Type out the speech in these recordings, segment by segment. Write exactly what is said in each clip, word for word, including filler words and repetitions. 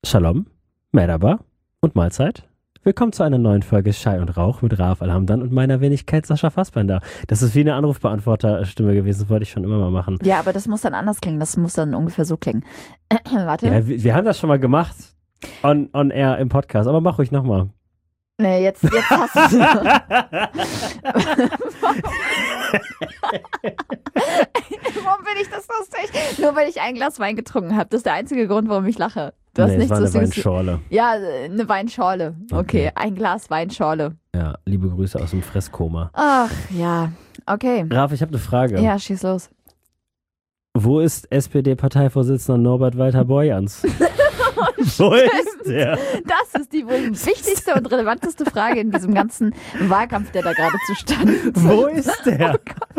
Shalom, Merhaba und Mahlzeit. Willkommen zu einer neuen Folge Schei und Rauch mit Raaf Alhamdan und meiner Wenigkeit Sascha Fassbender. Das ist wie eine Anrufbeantworter-Stimme gewesen, das wollte ich schon immer mal machen. Ja, aber das muss dann anders klingen, das muss dann ungefähr so klingen. Warte. Ja, wir, wir haben das schon mal gemacht, on, on air im Podcast, aber mach ruhig nochmal. Nee, jetzt, jetzt hast du Warum bin ich das lustig? Nur weil ich ein Glas Wein getrunken habe. Das ist der einzige Grund, warum ich lache. Du hast nee, nichts es war eine Lustiges. Weinschorle. Ja, eine Weinschorle. Okay. Okay. Ein Glas Weinschorle. Ja, liebe Grüße aus dem Fresskoma. Ach, ja. Okay. Raf, ich habe eine Frage. Ja, schieß los. Wo ist S P D-Parteivorsitzender Norbert Walter-Borjans? Wo ist der? Das ist die wohl wichtigste und relevanteste Frage in diesem ganzen Wahlkampf, der da gerade zustande ist. Wo ist der?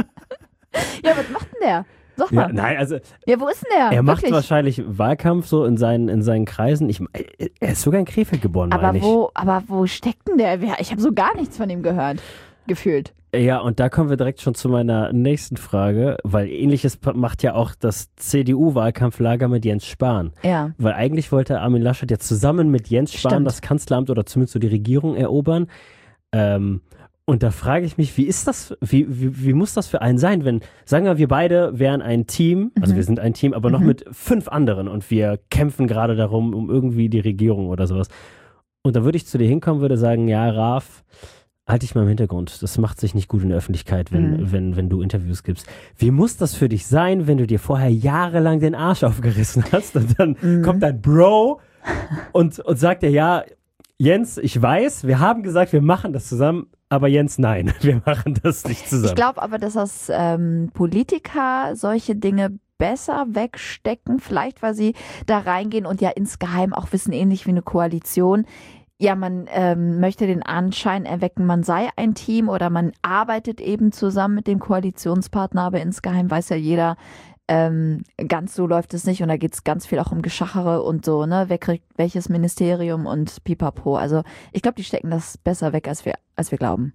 Ja, was macht denn der? Sag Ja, mal. nein, also Ja, wo ist denn der? er macht Wirklich? wahrscheinlich Wahlkampf so in seinen, in seinen Kreisen. Ich, er ist sogar in Krefeld geboren, Aber meine ich. wo, aber wo steckt denn der? Wer- Ich habe so gar nichts von ihm gehört. Gefühlt. Ja, und da kommen wir direkt schon zu meiner nächsten Frage, weil ähnliches pa- macht ja auch das C D U-Wahlkampflager mit Jens Spahn. Ja. Weil eigentlich wollte Armin Laschet ja zusammen mit Jens Spahn Stimmt. das Kanzleramt oder zumindest so die Regierung erobern. Ähm, und da frage ich mich, wie ist das, wie, wie, wie muss das für einen sein, wenn, sagen wir, wir beide wären ein Team, also Mhm. wir sind ein Team, aber noch Mhm. mit fünf anderen und wir kämpfen gerade darum, um irgendwie die Regierung oder sowas. Und da würde ich zu dir hinkommen, würde sagen, ja, Raf, halt dich mal im Hintergrund. Das macht sich nicht gut in der Öffentlichkeit, wenn, Mhm. wenn, wenn du Interviews gibst. Wie muss das für dich sein, wenn du dir vorher jahrelang den Arsch aufgerissen hast und dann Mhm. kommt dein Bro und, und sagt dir, ja, Jens, ich weiß, wir haben gesagt, wir machen das zusammen, aber Jens, nein, wir machen das nicht zusammen. Ich glaube aber, dass das ähm, Politiker solche Dinge besser wegstecken, vielleicht weil sie da reingehen und ja insgeheim auch wissen, ähnlich wie eine Koalition. Ja, man ähm, möchte den Anschein erwecken, man sei ein Team oder man arbeitet eben zusammen mit dem Koalitionspartner, aber insgeheim weiß ja jeder, ähm, ganz so läuft es nicht und da geht es ganz viel auch um Geschachere und so, ne? Wer kriegt welches Ministerium und pipapo. Also ich glaube, die stecken das besser weg, als wir, als wir glauben.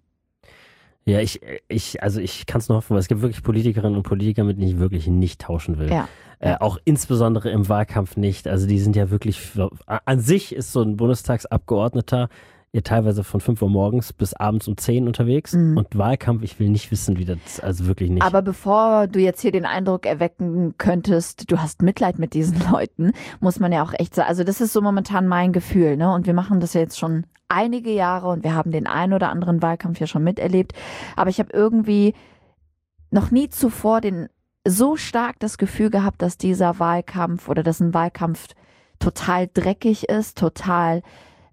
Ja, ich, ich, also ich kann es nur hoffen, weil es gibt wirklich Politikerinnen und Politiker, mit denen ich wirklich nicht tauschen will. Ja. Äh, auch insbesondere im Wahlkampf nicht. Also die sind ja wirklich, an sich ist so ein Bundestagsabgeordneter ja teilweise von fünf Uhr morgens bis abends um zehn unterwegs. Mhm. Und Wahlkampf, ich will nicht wissen, wie das, also wirklich nicht. Aber bevor du jetzt hier den Eindruck erwecken könntest, du hast Mitleid mit diesen Leuten, muss man ja auch echt sagen, also das ist so momentan mein Gefühl, ne? Und wir machen das ja jetzt schon einige Jahre und wir haben den einen oder anderen Wahlkampf ja schon miterlebt. Aber ich habe irgendwie noch nie zuvor den so stark das Gefühl gehabt, dass dieser Wahlkampf oder dass ein Wahlkampf total dreckig ist, total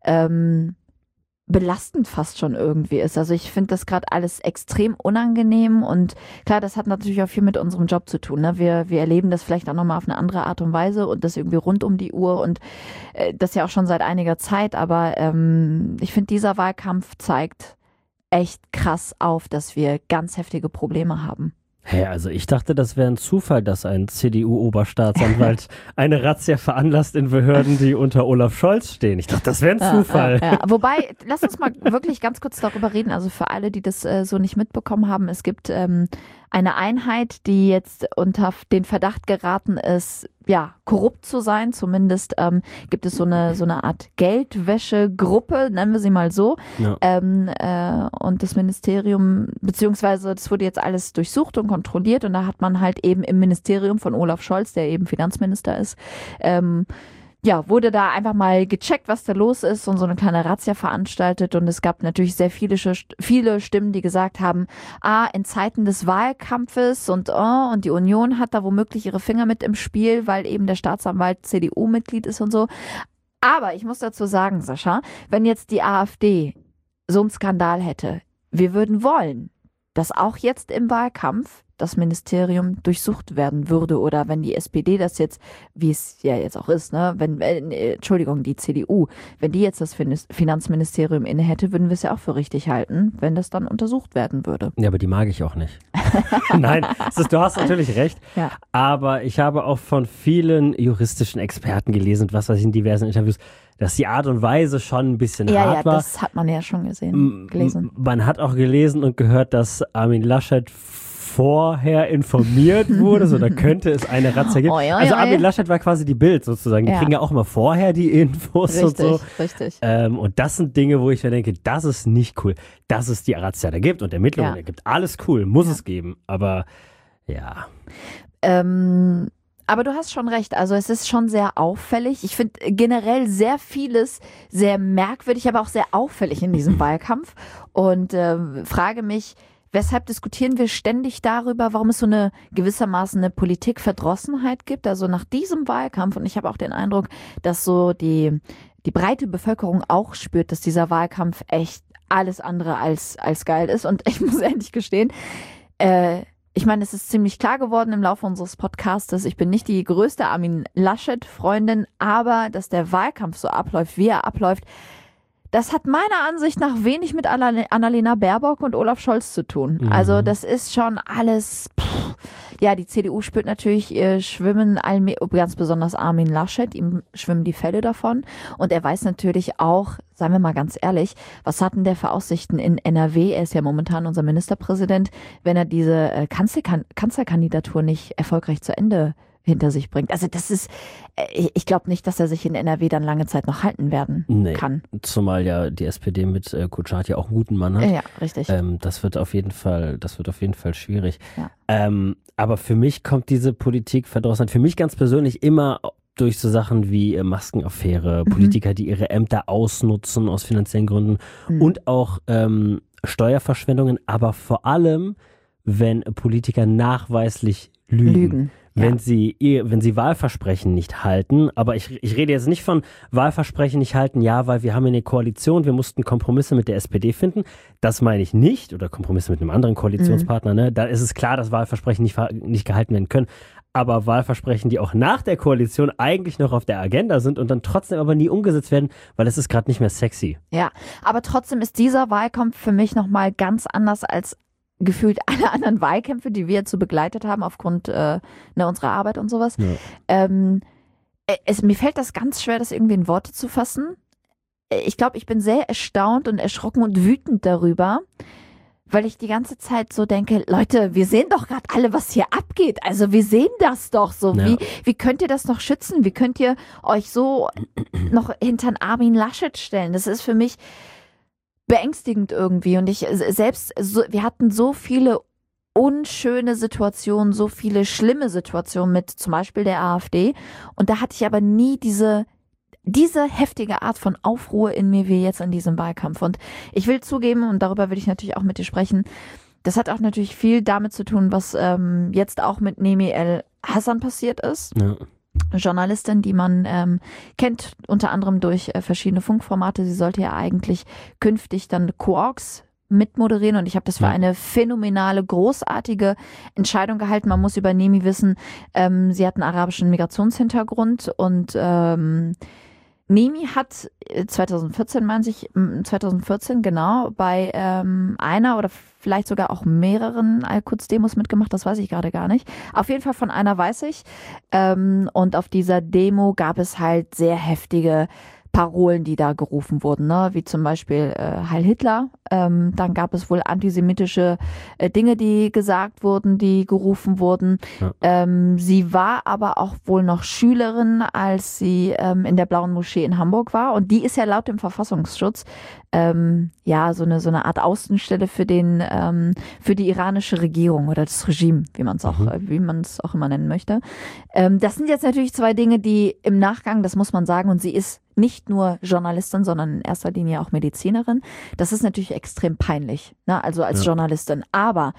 ähm, belastend fast schon irgendwie ist. Also ich finde das gerade alles extrem unangenehm und klar, das hat natürlich auch viel mit unserem Job zu tun. Ne? Wir, wir erleben das vielleicht auch nochmal auf eine andere Art und Weise und das irgendwie rund um die Uhr und äh, das ja auch schon seit einiger Zeit, aber ähm, ich finde, dieser Wahlkampf zeigt echt krass auf, dass wir ganz heftige Probleme haben. Hä, also ich dachte, das wäre ein Zufall, dass ein C D U-Oberstaatsanwalt eine Razzia veranlasst in Behörden, die unter Olaf Scholz stehen. Ich dachte, das wäre ein Ja, Zufall. Ja, ja. Wobei, lass uns mal wirklich ganz kurz darüber reden. Also für alle, die das äh, so nicht mitbekommen haben, es gibt ähm, eine Einheit, die jetzt unter den Verdacht geraten ist, ja, korrupt zu sein. Zumindest ähm, gibt es so eine, so eine Art Geldwäschegruppe, nennen wir sie mal so. Ja. Ähm, äh, und das Ministerium, beziehungsweise das wurde jetzt alles durchsucht und kontrolliert und da hat man halt eben im Ministerium von Olaf Scholz, der eben Finanzminister ist, ähm, ja, wurde da einfach mal gecheckt, was da los ist und so eine kleine Razzia veranstaltet und es gab natürlich sehr viele, viele Stimmen, die gesagt haben, ah, in Zeiten des Wahlkampfes und oh, und die Union hat da womöglich ihre Finger mit im Spiel, weil eben der Staatsanwalt C D U-Mitglied ist und so. Aber ich muss dazu sagen, Sascha, wenn jetzt die AfD so einen Skandal hätte, wir würden wollen, dass auch jetzt im Wahlkampf das Ministerium durchsucht werden würde oder wenn die S P D das jetzt, wie es ja jetzt auch ist, ne, wenn, äh, Entschuldigung, die C D U, wenn die jetzt das Finanzministerium inne hätte, würden wir es ja auch für richtig halten, wenn das dann untersucht werden würde. Ja, aber die mag ich auch nicht. Nein, es ist, du hast natürlich recht, Ja. aber ich habe auch von vielen juristischen Experten gelesen, was weiß ich, in diversen Interviews, dass die Art und Weise schon ein bisschen Ja, hart ja, war. das hat man ja schon gesehen, M- gelesen. Man hat auch gelesen und gehört, dass Armin Laschet vorher informiert wurdest oder könnte es eine Razzia geben. Oh, ja, also ja, Armin ja. Laschet war quasi die Bild sozusagen. Die Ja. kriegen ja auch immer vorher die Infos Richtig, und so. richtig. Ähm, und das sind Dinge, wo ich mir denke, das ist nicht cool. Dass es die Razzia da gibt und Ermittlungen Ja. da gibt, alles cool, muss Ja. es geben. Aber ja. Ähm, aber du hast schon recht, also es ist schon sehr auffällig. Ich finde generell sehr vieles sehr merkwürdig, aber auch sehr auffällig in diesem Wahlkampf und äh, frage mich, weshalb diskutieren wir ständig darüber, warum es so eine gewissermaßen eine Politikverdrossenheit gibt, also nach diesem Wahlkampf, und ich habe auch den Eindruck, dass so die, die breite Bevölkerung auch spürt, dass dieser Wahlkampf echt alles andere als, als geil ist, und ich muss ehrlich gestehen, äh, ich meine, es ist ziemlich klar geworden im Laufe unseres Podcastes, ich bin nicht die größte Armin Laschet-Freundin, aber dass der Wahlkampf so abläuft, wie er abläuft, das hat meiner Ansicht nach wenig mit Annalena Baerbock und Olaf Scholz zu tun. Mhm. Also das ist schon alles, pff. Ja, die C D U spürt natürlich ihr Schwimmen, ganz besonders Armin Laschet, ihm schwimmen die Fälle davon. Und er weiß natürlich auch, seien wir mal ganz ehrlich, was hat denn der für Aussichten in N R W? Er ist ja momentan unser Ministerpräsident, wenn er diese äh, Kanzlerkan- Kanzlerkandidatur nicht erfolgreich zu Ende hinter sich bringt. Also das ist, äh, ich glaube nicht, dass er sich in N R W dann lange Zeit noch halten werden Nee. kann. Zumal ja die S P D mit äh, Kutschaty ja auch einen guten Mann hat. Ja, richtig. Ähm, das wird auf jeden Fall, das wird auf jeden Fall schwierig. Ja. Ähm, aber für mich kommt diese Politikverdrossenheit, für mich ganz persönlich immer durch so Sachen wie äh, Maskenaffäre, Mhm. Politiker, die ihre Ämter ausnutzen aus finanziellen Gründen Mhm. und auch ähm, Steuerverschwendungen, aber vor allem, wenn Politiker nachweislich lügen. Lügen. Wenn Ja. sie ihr, wenn sie Wahlversprechen nicht halten, aber ich, ich rede jetzt nicht von Wahlversprechen nicht halten, ja, weil wir haben eine Koalition, wir mussten Kompromisse mit der S P D finden. Das meine ich nicht, oder Kompromisse mit einem anderen Koalitionspartner, ne? Da ist es klar, dass Wahlversprechen nicht, ver- nicht gehalten werden können. Aber Wahlversprechen, die auch nach der Koalition eigentlich noch auf der Agenda sind und dann trotzdem aber nie umgesetzt werden, weil es ist gerade nicht mehr sexy. Ja, aber trotzdem ist dieser Wahlkampf für mich nochmal ganz anders als gefühlt alle anderen Wahlkämpfe, die wir jetzt so begleitet haben aufgrund äh, ne, unserer Arbeit und sowas. Ja. Ähm, es, mir fällt das ganz schwer, das irgendwie in Worte zu fassen. Ich glaube, ich bin sehr erstaunt und erschrocken und wütend darüber, weil ich die ganze Zeit so denke, Leute, wir sehen doch gerade alle, was hier abgeht. Also wir sehen das doch so. Ja. Wie, wie könnt ihr das noch schützen? Wie könnt ihr euch so noch hinter Armin Laschet stellen? Das ist für mich beängstigend irgendwie. Und ich selbst, so, wir hatten so viele unschöne Situationen, so viele schlimme Situationen mit zum Beispiel der AfD. Und da hatte ich aber nie diese diese heftige Art von Aufruhr in mir wie jetzt in diesem Wahlkampf. Und ich will zugeben, und darüber will ich natürlich auch mit dir sprechen, das hat auch natürlich viel damit zu tun, was ähm, jetzt auch mit Nemi El Hassan passiert ist. Ja. Journalistin, die man ähm, kennt, unter anderem durch äh, verschiedene Funkformate. Sie sollte ja eigentlich künftig dann Quarks mitmoderieren, und ich habe das für Ja. eine phänomenale, großartige Entscheidung gehalten. Man muss über Nemi wissen, ähm, sie hat einen arabischen Migrationshintergrund, und ähm, Nemi hat zwanzig vierzehn, meine ich, zwanzig vierzehn genau, bei ähm, einer oder vielleicht sogar auch mehreren Al-Quds-Demos mitgemacht, das weiß ich gerade gar nicht. Auf jeden Fall von einer weiß ich. Ähm, und auf dieser Demo gab es halt sehr heftige Parolen, die da gerufen wurden, ne? Wie zum Beispiel äh, Heil Hitler. Ähm, dann gab es wohl antisemitische äh, Dinge, die gesagt wurden, die gerufen wurden. Ja. Ähm, sie war aber auch wohl noch Schülerin, als sie ähm, in der Blauen Moschee in Hamburg war. Und die ist ja laut dem Verfassungsschutz ähm, ja so eine so eine Art Außenstelle für den ähm, für die iranische Regierung oder das Regime, wie man es auch Mhm. äh, wie man es auch immer nennen möchte. Ähm, das sind jetzt natürlich zwei Dinge, die im Nachgang, das muss man sagen, und sie ist nicht nur Journalistin, sondern in erster Linie auch Medizinerin. Das ist natürlich extrem peinlich, ne? Also als Ja. Journalistin. Aber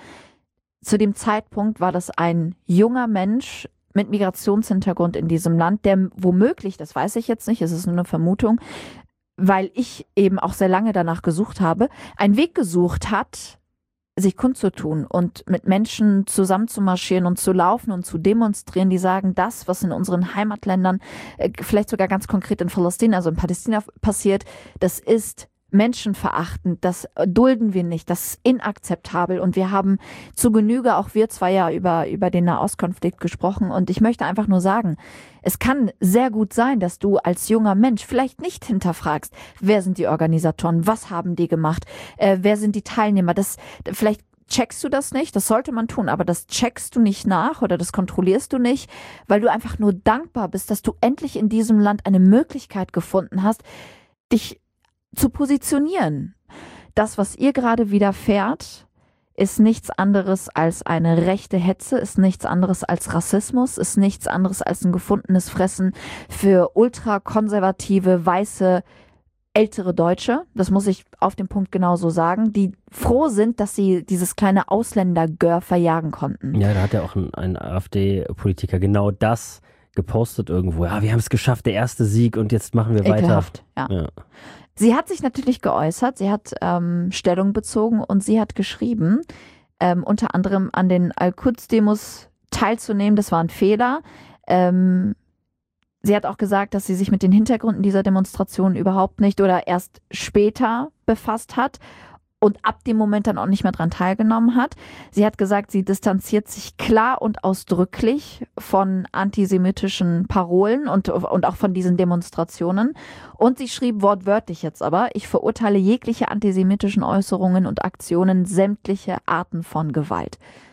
zu dem Zeitpunkt war das ein junger Mensch mit Migrationshintergrund in diesem Land, der womöglich, das weiß ich jetzt nicht, es ist nur eine Vermutung, weil ich eben auch sehr lange danach gesucht habe, einen Weg gesucht hat, sich kundzutun und mit Menschen zusammenzumarschieren und zu laufen und zu demonstrieren, die sagen, das, was in unseren Heimatländern, äh, vielleicht sogar ganz konkret in Palästina, also in Palästina passiert, das ist menschenverachtend, das dulden wir nicht, das ist inakzeptabel, und wir haben zu Genüge, auch wir zwei, ja über, über den Nahostkonflikt gesprochen, und ich möchte einfach nur sagen, es kann sehr gut sein, dass du als junger Mensch vielleicht nicht hinterfragst, wer sind die Organisatoren, was haben die gemacht, äh, wer sind die Teilnehmer, das vielleicht checkst du das nicht, das sollte man tun, aber das checkst du nicht nach oder das kontrollierst du nicht, weil du einfach nur dankbar bist, dass du endlich in diesem Land eine Möglichkeit gefunden hast, dich zu positionieren. Das, was ihr gerade widerfährt, ist nichts anderes als eine rechte Hetze, ist nichts anderes als Rassismus, ist nichts anderes als ein gefundenes Fressen für ultrakonservative, weiße, ältere Deutsche, das muss ich auf den Punkt genauso sagen, die froh sind, dass sie dieses kleine Ausländer-Gör verjagen konnten. Ja, da hat ja auch ein, ein AfD-Politiker genau das gepostet irgendwo. Ja, wir haben es geschafft, der erste Sieg und jetzt machen wir Ekelhaft, weiter. Ja. Ja. Sie hat sich natürlich geäußert, sie hat ähm, Stellung bezogen und sie hat geschrieben, ähm, unter anderem an den Al-Quds-Demos teilzunehmen, das war ein Fehler. Ähm, sie hat auch gesagt, dass sie sich mit den Hintergründen dieser Demonstration überhaupt nicht oder erst später befasst hat und ab dem Moment dann auch nicht mehr dran teilgenommen hat. Sie hat gesagt, sie distanziert sich klar und ausdrücklich von antisemitischen Parolen und, und auch von diesen Demonstrationen. Und sie schrieb wortwörtlich jetzt aber, ich verurteile jegliche antisemitischen Äußerungen und Aktionen, sämtliche Arten von Gewalt.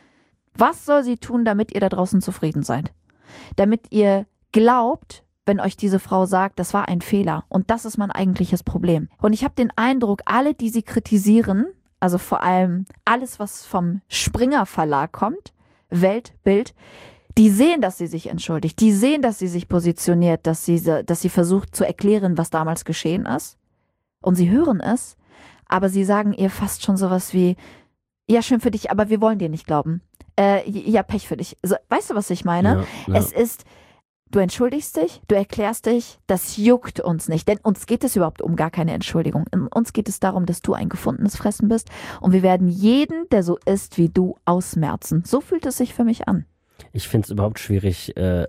Was soll sie tun, damit ihr da draußen zufrieden seid? Damit ihr glaubt, wenn euch diese Frau sagt, das war ein Fehler. Und das ist mein eigentliches Problem. Und ich habe den Eindruck, alle, die sie kritisieren, also vor allem alles, was vom Springer Verlag kommt, Welt, Bild, die sehen, dass sie sich entschuldigt. Die sehen, dass sie sich positioniert, dass sie, dass sie versucht zu erklären, was damals geschehen ist. Und sie hören es, aber sie sagen ihr fast schon sowas wie, ja, schön für dich, aber wir wollen dir nicht glauben. Äh, ja, Pech für dich. Also, weißt du, was ich meine? Ja, ja. Es ist... Du entschuldigst dich, du erklärst dich, das juckt uns nicht, denn uns geht es überhaupt um gar keine Entschuldigung. Uns geht es darum, dass du ein gefundenes Fressen bist und wir werden jeden, der so ist wie du, ausmerzen. So fühlt es sich für mich an. Ich finde es überhaupt schwierig, äh,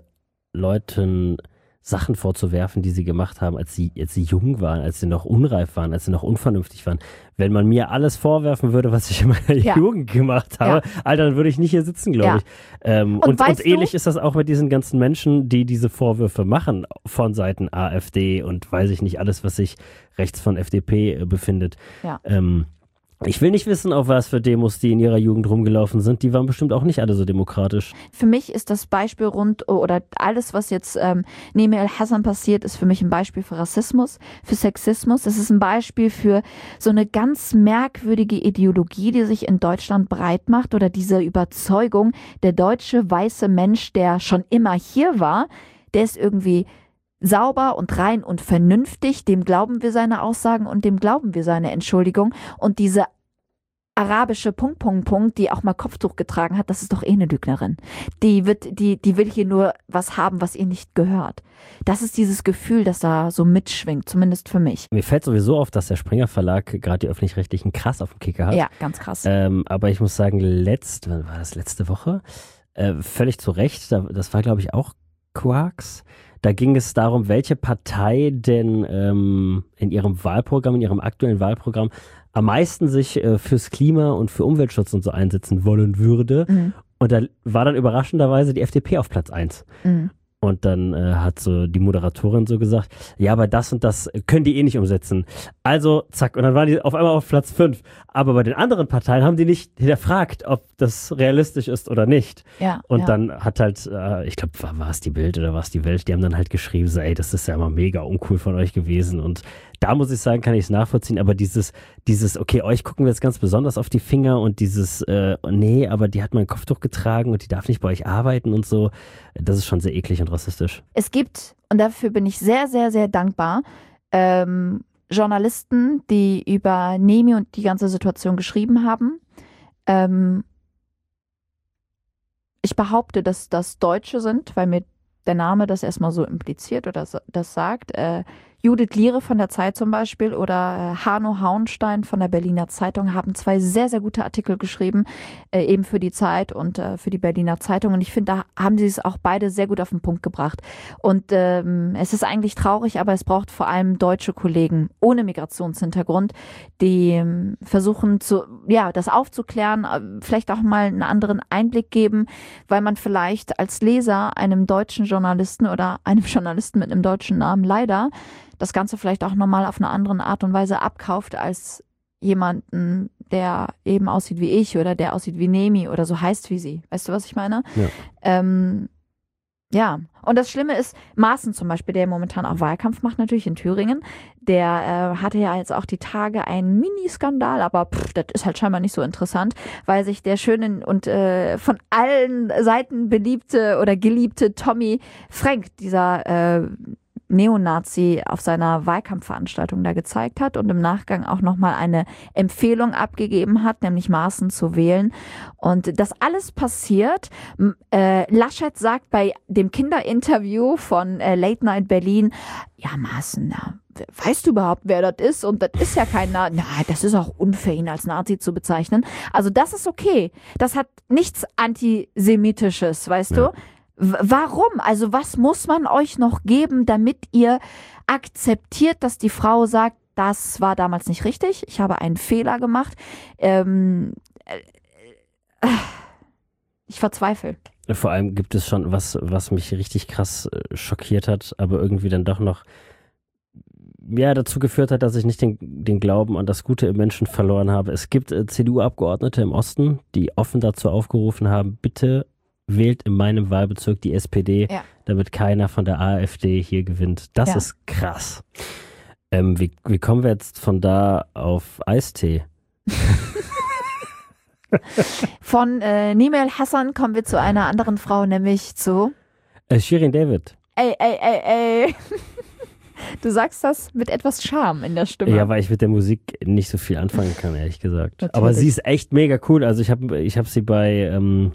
Leuten Sachen vorzuwerfen, die sie gemacht haben, als sie, als sie jung waren, als sie noch unreif waren, als sie noch unvernünftig waren. Wenn man mir alles vorwerfen würde, was ich in meiner Ja. Jugend gemacht habe, Ja. Alter, dann würde ich nicht hier sitzen, glaube Ja. ich. Ähm, Und und, weißt und ähnlich du- ist das auch mit diesen ganzen Menschen, die diese Vorwürfe machen von Seiten AfD und weiß ich nicht, alles, was sich rechts von F D P äh, befindet. Ja. Ähm, ich will nicht wissen, auf was für Demos die in ihrer Jugend rumgelaufen sind. Die waren bestimmt auch nicht alle so demokratisch. Für mich ist das Beispiel rund oder alles, was jetzt ähm, neben El-Hassan passiert, ist für mich ein Beispiel für Rassismus, für Sexismus. Es ist ein Beispiel für so eine ganz merkwürdige Ideologie, die sich in Deutschland breit macht oder diese Überzeugung, der deutsche weiße Mensch, der schon immer hier war, der ist irgendwie sauber und rein und vernünftig, dem glauben wir seine Aussagen und dem glauben wir seine Entschuldigung. Und diese arabische Punkt, Punkt, Punkt, die auch mal Kopftuch getragen hat, das ist doch eh eine Lügnerin. Die wird, die, die will hier nur was haben, was ihr nicht gehört. Das ist dieses Gefühl, das da so mitschwingt, zumindest für mich. Mir fällt sowieso auf, dass der Springer Verlag gerade die Öffentlich-Rechtlichen krass auf dem Kicker hat. Ja, ganz krass. Ähm, aber ich muss sagen, letzt, wann war das letzte Woche? Äh, völlig zu Recht, da, das war glaube ich auch Quarks. Da ging es darum, welche Partei denn ähm, in ihrem Wahlprogramm, in ihrem aktuellen Wahlprogramm am meisten sich äh, fürs Klima und für Umweltschutz und so einsetzen wollen würde. Mhm. Und da war dann überraschenderweise die F D P auf Platz eins. Mhm. Und dann äh, hat so die Moderatorin so gesagt, ja, aber das und das können die eh nicht umsetzen. Also, zack, und dann waren die auf einmal auf Platz fünf. Aber bei den anderen Parteien haben die nicht hinterfragt, ob das realistisch ist oder nicht. Ja, Und ja. dann hat halt, äh, ich glaube, war, war es die Bild oder war es die Welt, die haben dann halt geschrieben, so, ey, das ist ja immer mega uncool von euch gewesen. Und da muss ich sagen, kann ich es nachvollziehen, aber dieses, dieses, okay, euch gucken wir jetzt ganz besonders auf die Finger und dieses, äh, nee, aber die hat mal ein Kopftuch getragen und die darf nicht bei euch arbeiten und so, das ist schon sehr eklig und rassistisch. Es gibt, und dafür bin ich sehr, sehr, sehr dankbar, ähm, Journalisten, die über Nemi und die ganze Situation geschrieben haben. Ähm, ich behaupte, dass das Deutsche sind, weil mir der Name das erstmal so impliziert oder so- das sagt. Äh, Judith Liere von der Zeit zum Beispiel oder äh, Hanno Hauenstein von der Berliner Zeitung haben zwei sehr, sehr gute Artikel geschrieben, äh, eben für die Zeit und äh, für die Berliner Zeitung. Und ich finde, da haben sie es auch beide sehr gut auf den Punkt gebracht. Und ähm, es ist eigentlich traurig, aber es braucht vor allem deutsche Kollegen ohne Migrationshintergrund, die ähm, versuchen, zu, ja, das aufzuklären, äh, vielleicht auch mal einen anderen Einblick geben, weil man vielleicht als Leser einem deutschen Journalisten oder einem Journalisten mit einem deutschen Namen leider das Ganze vielleicht auch nochmal auf eine andere Art und Weise abkauft als jemanden, der eben aussieht wie ich oder der aussieht wie Nemi oder so heißt wie sie. Weißt du, was ich meine? Ja. Ähm, ja, und das Schlimme ist, Maaßen zum Beispiel, der momentan auch Wahlkampf macht, natürlich in Thüringen, der äh, hatte ja jetzt auch die Tage einen Mini-Skandal, aber pff, das ist halt scheinbar nicht so interessant, weil sich der schöne und äh, von allen Seiten beliebte oder geliebte Tommy Frank, dieser äh, Neonazi, auf seiner Wahlkampfveranstaltung da gezeigt hat und im Nachgang auch nochmal eine Empfehlung abgegeben hat, nämlich Maaßen zu wählen. Und das alles passiert. Äh, Laschet sagt bei dem Kinderinterview von äh, Late Night Berlin, ja Maaßen, ja, weißt du überhaupt, wer das ist? Und das ist ja kein Nazi. Na, das ist auch unfair, ihn als Nazi zu bezeichnen. Also das ist okay. Das hat nichts Antisemitisches, weißt Ja. du? Warum? Also was muss man euch noch geben, damit ihr akzeptiert, dass die Frau sagt, das war damals nicht richtig, ich habe einen Fehler gemacht. Ähm, äh, ich verzweifle. Vor allem gibt es schon was, was mich richtig krass äh, schockiert hat, aber irgendwie dann doch noch ja, dazu geführt hat, dass ich nicht den, den Glauben an das Gute im Menschen verloren habe. Es gibt äh, C D U-Abgeordnete im Osten, die offen dazu aufgerufen haben, bitte wählt in meinem Wahlbezirk die S P D, Ja. damit keiner von der AfD hier gewinnt. Das Ja. ist krass. Ähm, wie, wie kommen wir jetzt von da auf Eistee? Von äh, Nimel Hassan kommen wir zu einer anderen Frau, nämlich zu Äh, Shirin David. Ey, ey, ey, ey. Du sagst das mit etwas Charme in der Stimme. Ja, weil ich mit der Musik nicht so viel anfangen kann, ehrlich gesagt. Natürlich. Aber sie ist echt mega cool. Also ich habe ich hab sie bei ähm,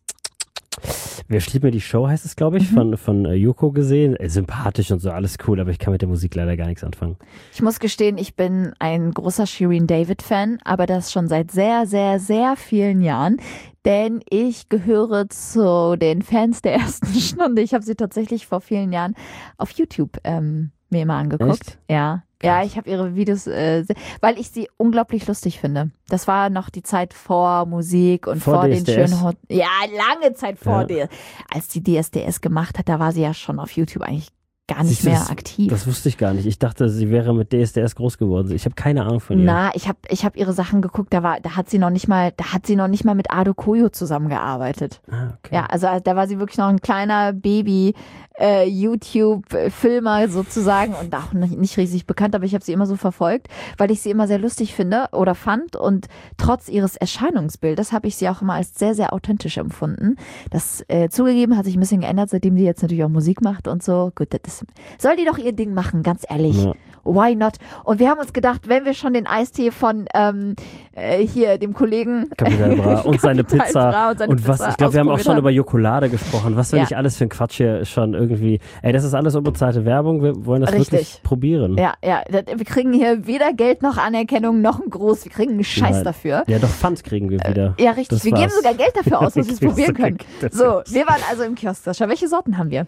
Wer stiehlt mir die Show, heißt es, glaube ich, Mhm. von, von äh, Joko gesehen. Äh, sympathisch und so, alles cool, aber ich kann mit der Musik leider gar nichts anfangen. Ich muss gestehen, ich bin ein großer Shirin David-Fan, aber das schon seit sehr, sehr, sehr vielen Jahren. Denn ich gehöre zu den Fans der ersten Stunde. Ich habe sie tatsächlich vor vielen Jahren auf YouTube ähm, mir immer angeguckt. Echt? Ja. Ja, ich habe ihre Videos, äh, se- weil ich sie unglaublich lustig finde. Das war noch die Zeit vor Musik und Vor vor, D den S D S? schönen Hot Ja, lange Zeit vor Ja. dir. Als die D S D S gemacht hat, da war sie ja schon auf YouTube eigentlich gar nicht Siehst du, mehr das- aktiv. Das wusste ich gar nicht. Ich dachte, sie wäre mit D S D S groß geworden. Ich habe keine Ahnung von ihr. Na, ich habe ich hab ihre Sachen geguckt, da war, da hat sie noch nicht mal, da hat sie noch nicht mal mit Ado Koyo zusammengearbeitet. Ah, okay. Ja, also da war sie wirklich noch ein kleiner Baby äh, YouTube-Filmer sozusagen und auch nicht, nicht riesig bekannt, aber ich habe sie immer so verfolgt, weil ich sie immer sehr lustig finde oder fand und trotz ihres Erscheinungsbildes habe ich sie auch immer als sehr, sehr authentisch empfunden. Das äh, zugegeben hat sich ein bisschen geändert, seitdem sie jetzt natürlich auch Musik macht und so. Gut, das ist, soll die doch ihr Ding machen, ganz ehrlich. Ja. Why not? Und wir haben uns gedacht, wenn wir schon den Eistee von ähm, äh, hier dem Kollegen Kapital Bra und seine Kapital Pizza. Bra und seine Und was, Pizza ich glaube, wir haben auch schon ausprobiert über Jokolade gesprochen. Was wir Ja. nicht alles für ein Quatsch hier schon irgendwie. Ey, das ist alles unbezahlte Werbung. Wir wollen das Richtig. wirklich probieren. Ja, ja, das, wir kriegen hier weder Geld noch Anerkennung noch ein Gruß. Wir kriegen einen Scheiß Nein. dafür. Ja, doch Pfand kriegen wir wieder. Ja, richtig. Das Wir war's. geben sogar Geld dafür aus, dass wir es Wir probieren sogar können. Geld So, dafür aus. wir waren also im Kiosk. Sascha, welche Sorten haben wir?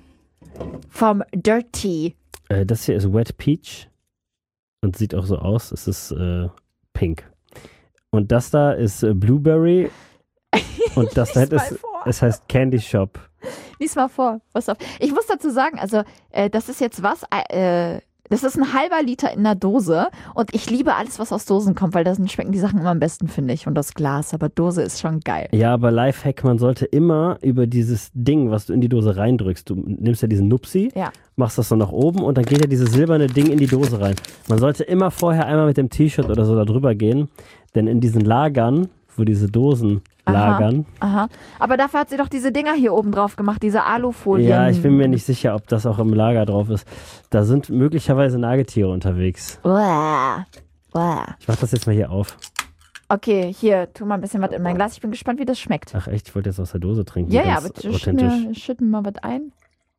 Vom Dirty. Äh, das hier ist Wet Peach und sieht auch so aus. Es ist äh, pink. Und das da ist äh, Blueberry und das da Lies mal ist, vor. es heißt Candy Shop. Lies mal vor. Was auf. Ich muss dazu sagen, also, äh, das ist jetzt was, äh, das ist ein halber Liter in einer Dose und ich liebe alles, was aus Dosen kommt, weil da schmecken die Sachen immer am besten, finde ich. Und das Glas, aber Dose ist schon geil. Ja, aber Lifehack, man sollte immer über dieses Ding, was du in die Dose reindrückst, du nimmst ja diesen Nupsi, Ja. machst das so nach oben und dann geht ja dieses silberne Ding in die Dose rein. Man sollte immer vorher einmal mit dem T-Shirt oder so da drüber gehen, denn in diesen Lagern, wo diese Dosen Aha. lagern, Aha. Aber dafür hat sie doch diese Dinger hier oben drauf gemacht, diese Alufolien. ja, ich bin mir nicht sicher, ob das auch im Lager drauf ist. Da sind möglicherweise Nagetiere unterwegs. Uah. Uah. Ich mach das jetzt mal hier auf. Okay, hier, tu mal ein bisschen was in mein Glas. Ich bin gespannt, wie das schmeckt. Ach echt, ich wollte jetzt aus der Dose trinken. ja, ja, ganz aber schütt authentisch. mir, schütt mir mal was ein.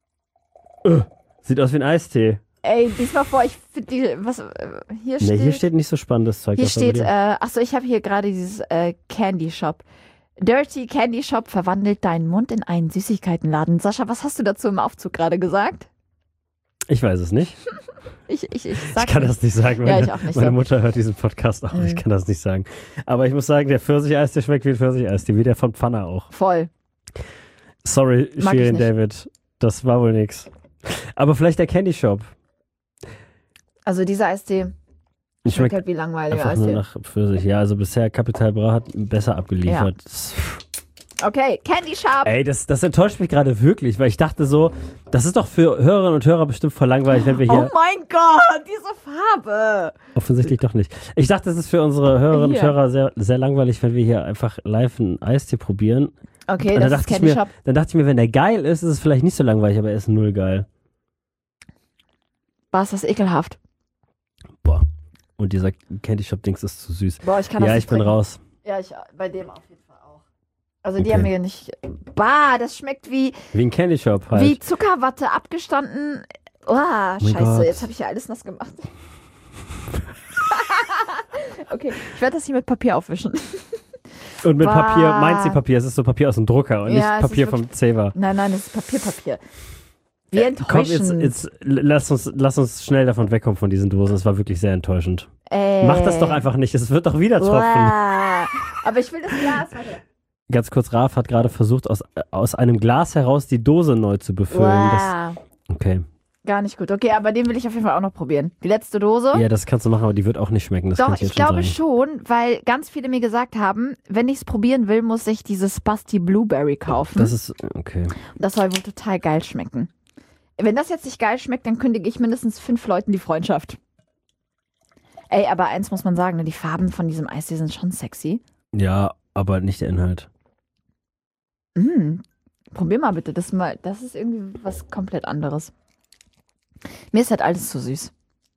Sieht aus wie ein Eistee. Ey, diesmal vor, ich finde die, was, äh, hier steht. Nee, hier steht nicht so spannendes Zeug. Hier drauf, aber steht, die- äh, achso, ich habe hier gerade dieses äh, Candy Shop. Dirty Candy Shop verwandelt deinen Mund in einen Süßigkeitenladen. Sascha, was hast du dazu im Aufzug gerade gesagt? Ich weiß es nicht. Ich, ich, ich Ich sag kann das nicht sagen. Ja, Meine, ich auch nicht meine so. Mutter hört diesen Podcast auch. Ich Mhm. kann das nicht sagen. Aber ich muss sagen, der Pfirsicheis, schmeckt wie ein Pfirsicheis. Wie der von Pfanner auch. voll. Sorry, Mag ich Shirin nicht. David. Das war wohl nix. Aber vielleicht der Candy Shop. Also dieser Eistee Schmeckt, Schmeckt halt wie langweiliger einfach nur Eistee. nach Pfirsich. Ja, also bisher Capital Bra hat besser abgeliefert. Das- Okay, Candy Shop. Ey, das, das enttäuscht mich gerade wirklich, weil ich dachte so, das ist doch für Hörerinnen und Hörer bestimmt voll langweilig, wenn wir Oh hier... mein Gott, diese Farbe. Offensichtlich doch nicht. Ich dachte, es ist für unsere Hörerinnen Hier. und Hörer sehr, sehr langweilig, wenn wir hier einfach live einen Eistee probieren. Okay, Und das dann ist dachte, ich Candy mir, Shop. dann dachte ich mir, wenn der geil ist, ist es vielleicht nicht so langweilig, aber er ist null geil. Boah, ist das ekelhaft. Boah. Und dieser Candy Shop Dings ist zu süß. Boah, ich kann das Ja, nicht ich bin trinken. raus. Ja, ich bei dem auf jeden Fall auch. Also die Okay. haben mir nicht... Bah, das schmeckt wie, Wie ein Candy Shop halt. wie Zuckerwatte abgestanden. Oh, scheiße, Gott. jetzt habe ich ja alles nass gemacht. Okay, ich werde das hier mit Papier aufwischen. Und mit Bah. Papier, meint sie Papier, es ist so Papier aus dem Drucker und Ja, nicht es Papier ist vom Zewa. Nein, nein, das ist Papierpapier. Wie Komm, jetzt, enttäuschend. jetzt lass, uns, lass uns schnell davon wegkommen von diesen Dosen. Es war wirklich sehr enttäuschend. Ey. Mach das doch einfach nicht, es wird doch wieder tropfen. Uah. Aber ich will das Glas. Warte. Ganz kurz, Raf hat gerade versucht, aus, aus einem Glas heraus die Dose neu zu befüllen. Das, Uah. okay. Gar nicht gut. Okay, aber den will ich auf jeden Fall auch noch probieren. Die letzte Dose. Ja, das kannst du machen, aber die wird auch nicht schmecken. Das kann Doch, ich ich jetzt schon glaube sagen. schon, weil ganz viele mir gesagt haben, wenn ich es probieren will, muss ich dieses Basti Blueberry kaufen. Das ist, okay. Das soll wohl total geil schmecken. Wenn das jetzt nicht geil schmeckt, dann kündige ich mindestens fünf Leuten die Freundschaft. Ey, aber eins muss man sagen, ne, die Farben von diesem Eistee sind schon sexy. Ja, aber nicht der Inhalt. Mm. Probier mal bitte, das mal, das ist irgendwie was komplett anderes. Mir ist halt alles zu süß.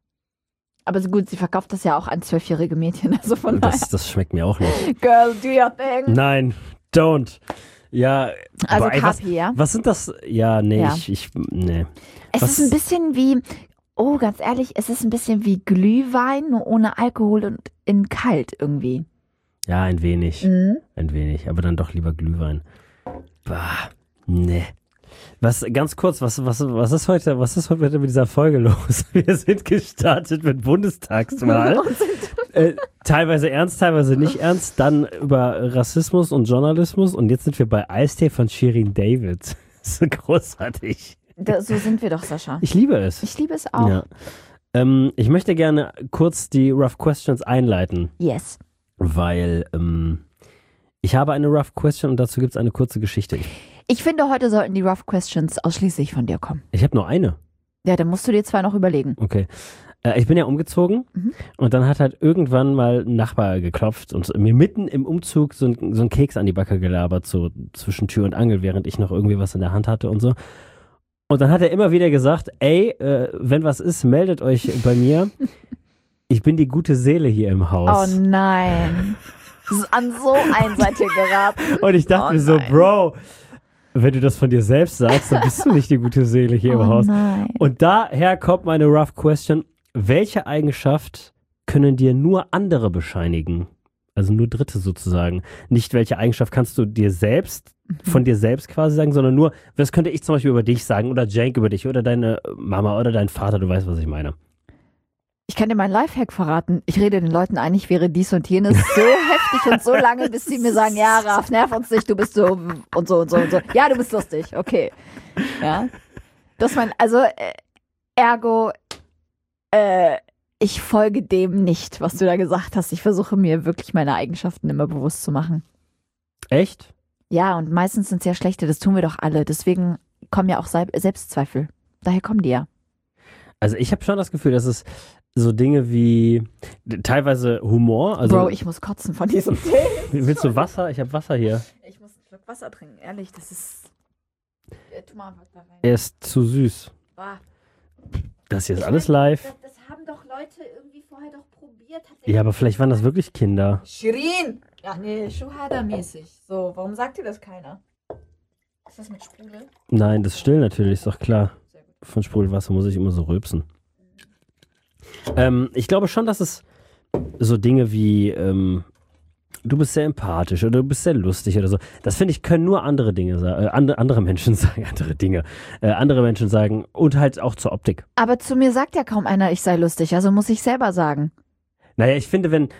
Aber so gut, sie verkauft das ja auch an zwölfjährige Mädchen, also von daher. Das, das schmeckt mir auch nicht. Girl, do your thing. Nein, don't. Ja, Also aber ey, was, Kaffee, ja? was sind das? Ja, nee, Ja. ich, ich, nee. Es Was- ist ein bisschen wie, oh, ganz ehrlich, es ist ein bisschen wie Glühwein, nur ohne Alkohol und in kalt irgendwie. Ja, ein wenig. Mhm. Ein wenig, aber dann doch lieber Glühwein. Bah, nee. Was, ganz kurz, was, was, was ist heute, was ist heute mit dieser Folge los? Wir sind gestartet mit Bundestagswahl. äh, teilweise ernst, teilweise nicht ernst. Dann über Rassismus und Journalismus. Und jetzt sind wir bei Eistee von Shirin David. Das ist großartig. Da, so sind wir doch, Sascha. Ich liebe es. Ich liebe es auch. Ja. Ähm, ich möchte gerne kurz die Rough Questions einleiten, Yes. weil ähm, ich habe eine Rough Question und dazu gibt es eine kurze Geschichte. Ich, Ich finde, heute sollten die Rough Questions ausschließlich von dir kommen. ich habe nur eine. Ja, dann musst du dir zwei noch überlegen. Okay. Äh, ich bin ja umgezogen Mhm. und dann hat halt irgendwann mal ein Nachbar geklopft und mir mitten im Umzug so ein, so ein Keks an die Backe gelabert, so zwischen Tür und Angel, während ich noch irgendwie was in der Hand hatte und so. Und dann hat er immer wieder gesagt, ey, äh, wenn was ist, meldet euch bei mir. Ich bin die gute Seele hier im Oh Haus. nein. Das ist an so ein seid ihr geraten. Und ich dachte Oh mir so, nein. Bro, wenn du das von dir selbst sagst, dann bist du nicht die gute Seele hier Oh im Haus. nein. Und daher kommt meine Rough Question. Welche Eigenschaft können dir nur andere bescheinigen? Also nur Dritte sozusagen. Nicht welche Eigenschaft kannst du dir selbst, von dir selbst quasi sagen, sondern nur, was könnte ich zum Beispiel über dich sagen oder Jank über dich oder deine Mama oder dein Vater, du weißt, was ich meine. Ich kann dir meinen Lifehack verraten. Ich rede den Leuten ein, ich wäre dies und jenes so heftig und so lange, bis sie mir sagen, ja, Raf, nerv uns nicht, du bist so und so und so und so. Ja, du bist lustig, okay. Ja. Das ist mein, also, äh, ergo, äh, ich folge dem nicht, was du da gesagt hast. Ich versuche mir wirklich meine Eigenschaften immer bewusst zu machen. Echt? Ja, und meistens sind es ja schlechte, das tun wir doch alle. Deswegen kommen ja auch Sei- Selbstzweifel. Daher kommen die ja. Also ich habe schon das Gefühl, dass es so Dinge wie teilweise Humor, also Bro, ich muss kotzen von diesem Tee. willst du Wasser? Ich habe Wasser hier. Ich muss einen Schluck Wasser trinken, ehrlich, das ist... Äh, tu mal was da rein. Er ist zu süß. Bah. Das hier ist Ich alles mein, live. Das, das haben doch Leute irgendwie vorher doch probiert. Hat Ja, aber vielleicht waren das wirklich Kinder. Shirin! Ja, nee, Schuhada-mäßig. So, warum sagt dir das keiner? Ist das mit Sprudel? Nein, das ist still natürlich, ist doch klar. Sehr gut. Von Sprudelwasser muss ich immer so rülpsen. Ähm, ich glaube schon, dass es so Dinge wie ähm, du bist sehr empathisch oder du bist sehr lustig oder so. Das finde ich, können nur andere Dinge sagen, äh, andere, andere Menschen sagen, andere Dinge. Äh, andere Menschen sagen und halt auch zur Optik. Aber zu mir sagt ja kaum einer, ich sei lustig, also muss ich selber sagen. Naja, ich finde, wenn,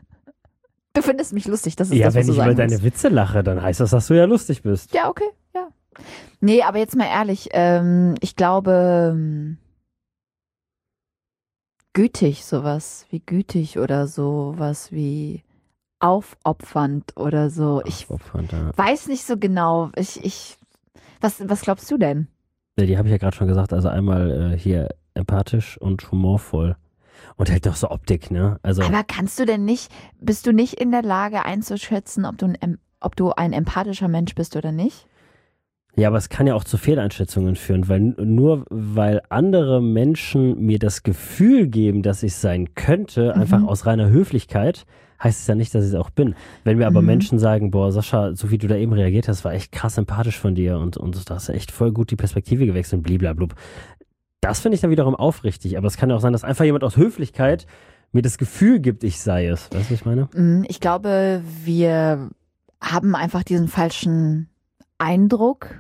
Du findest mich lustig, das ist ja, das, wenn was du ich über sagen deine musst. Witze lache, dann heißt das, dass du ja lustig bist. Ja, okay, ja. Nee, aber jetzt mal ehrlich, ähm, ich glaube, ähm, gütig, sowas wie gütig oder sowas wie aufopfernd oder so. Ich Aufopfernd, ja. weiß nicht so genau. Ich, ich, was, was glaubst du denn? Ja, die habe ich ja gerade schon gesagt. Also einmal äh, hier empathisch und humorvoll. Und halt doch so Optik, ne? Also, Aber kannst du denn nicht, bist du nicht in der Lage einzuschätzen, ob du ein, em- ob du ein empathischer Mensch bist oder nicht? ja, aber es kann ja auch zu Fehleinschätzungen führen, weil n- nur weil andere Menschen mir das Gefühl geben, dass ich sein könnte, Mhm. einfach aus reiner Höflichkeit, heißt es ja nicht, dass ich es auch bin. Wenn mir aber Mhm. Menschen sagen, boah, Sascha, so wie du da eben reagiert hast, war echt krass empathisch von dir und, und da hast du echt voll gut die Perspektive gewechselt, bliblablub. Das finde ich dann wiederum aufrichtig, aber es kann ja auch sein, dass einfach jemand aus Höflichkeit mir das Gefühl gibt, ich sei es. Weißt du, was ich meine? Mm, Ich glaube, wir haben einfach diesen falschen Eindruck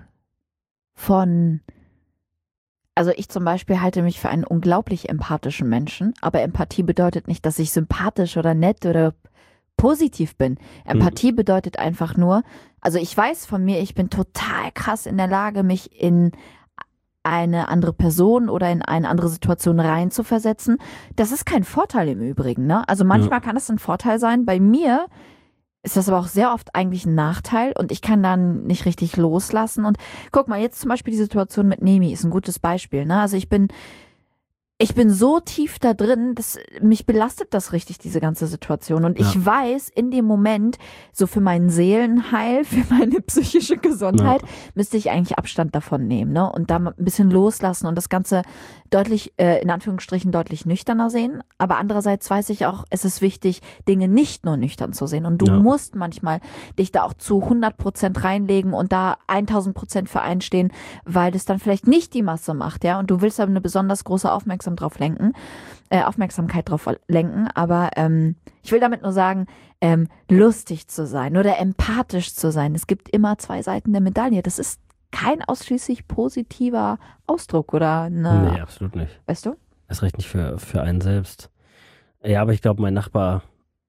von, also ich zum Beispiel halte mich für einen unglaublich empathischen Menschen, aber Empathie bedeutet nicht, dass ich sympathisch oder nett oder positiv bin. Empathie bedeutet einfach nur, also ich weiß von mir, ich bin total krass in der Lage, mich in eine andere Person oder in eine andere Situation reinzuversetzen. Das ist kein Vorteil im Übrigen, ne? Also manchmal kann es ein Vorteil sein. Bei mir ist das aber auch sehr oft eigentlich ein Nachteil und ich kann dann nicht richtig loslassen. Und guck mal, jetzt zum Beispiel die Situation mit Nemi ist ein gutes Beispiel, ne? Also ich bin Ich bin so tief da drin, dass mich belastet das richtig, diese ganze Situation. Und ich Ja. weiß, in dem Moment, so für meinen Seelenheil, für meine psychische Gesundheit, müsste ich eigentlich Abstand davon nehmen, ne? Und da mal ein bisschen loslassen und das Ganze deutlich, äh, in Anführungsstrichen, deutlich nüchterner sehen. Aber andererseits weiß ich auch, es ist wichtig, Dinge nicht nur nüchtern zu sehen. Und du Ja. musst manchmal dich da auch zu hundert Prozent reinlegen und da tausend Prozent für einstehen, weil das dann vielleicht nicht die Masse macht, ja. Und du willst aber eine besonders große Aufmerksamkeit drauf lenken, äh, Aufmerksamkeit drauf lenken, aber ähm, ich will damit nur sagen, ähm, lustig zu sein oder empathisch zu sein. Es gibt immer zwei Seiten der Medaille. Das ist kein ausschließlich positiver Ausdruck oder eine, Nee, absolut nicht. weißt du? Erst recht nicht für, für einen selbst. Ja, aber ich glaube, mein Nachbar,